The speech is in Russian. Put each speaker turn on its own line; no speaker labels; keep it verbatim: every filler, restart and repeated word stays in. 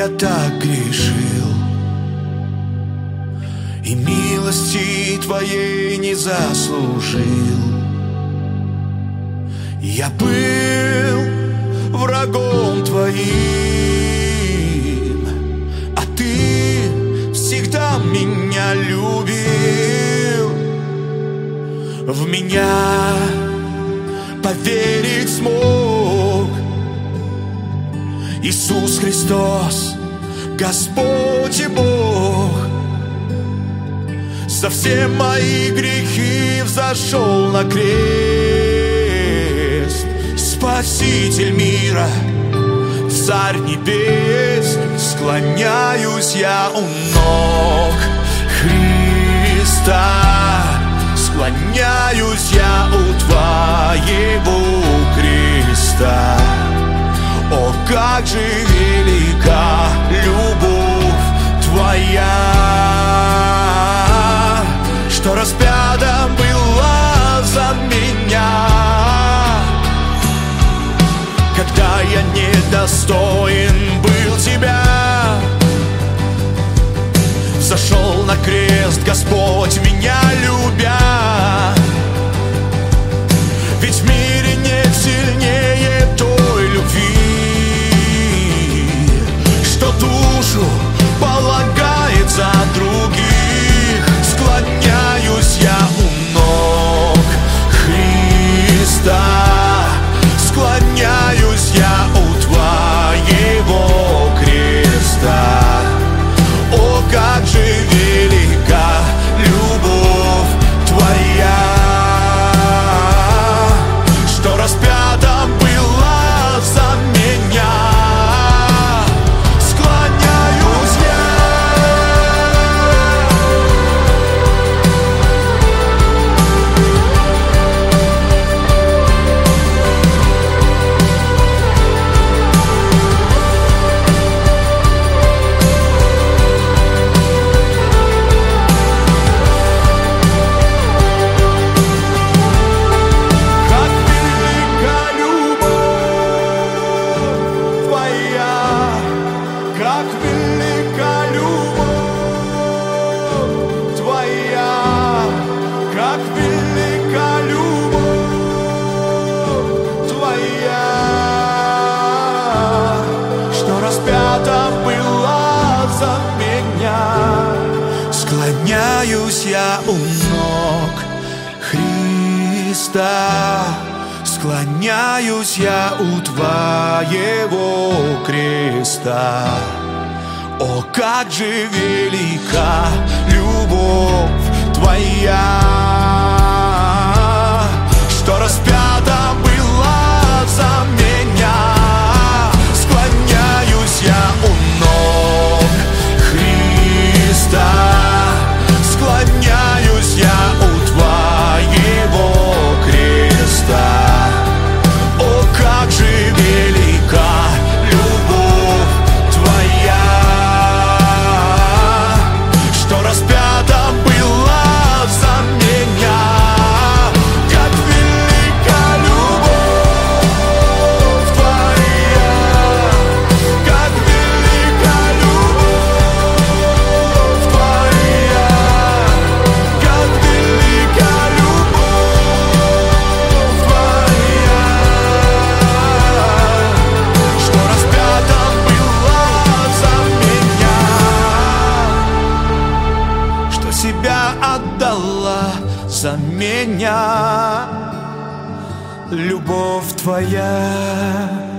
я так грешил, и милости Твоей не заслужил. Я был врагом Твоим, а Ты всегда меня любил. В меня поверить смог Иисус Христос, Господь и Бог. За все мои грехи взошел на крест. Спаситель мира, Царь небес, склоняюсь я у ног Христа. Склоняюсь я у Твоего креста. О, как же велика любовь Твоя, что распята была за меня, когда я недостоин был Тебя. Зашел на крест Господь, меня любя. Ведь в мире нет сильнее той любви, что душу полагает за других. Склоняюсь я у ног Христа. Склоняюсь я у Твоего креста. О, как же велика любовь Твоя, что распята была за меня. Склоняюсь Склоняюсь я у ног Христа. Склоняюсь я у Твоего креста. О, как же велика любовь Твоя, что распята была за меня. Склоняюсь я у ног Христа. Склоняюсь я у Твоего креста. О, как же велика любовь Твоя, что распята была за меня. Как велика любовь Твоя, как велика любовь Твоя, как велика любовь Твоя, что распята была за меня, что себя отдала за меня. Любовь Твоя